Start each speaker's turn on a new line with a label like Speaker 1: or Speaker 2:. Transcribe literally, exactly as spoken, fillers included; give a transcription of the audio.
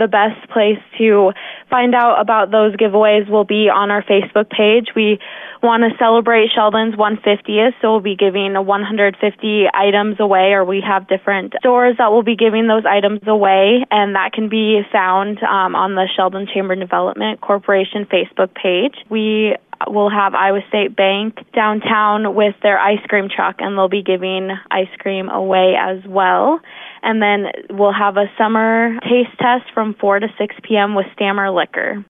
Speaker 1: the best place to find out about those giveaways will be on our Facebook page. We want to celebrate Sheldon's one hundred fiftieth, so we'll be giving one hundred fifty items away, or we have different stores that will be giving those items away, and that can be found um, on the Sheldon Chamber Development Corporation Facebook page. We will have Iowa State Bank downtown with their ice cream truck, and they'll be giving ice cream away as well. And then we'll have a summer taste test from four to six p.m. with Stammer Liquor.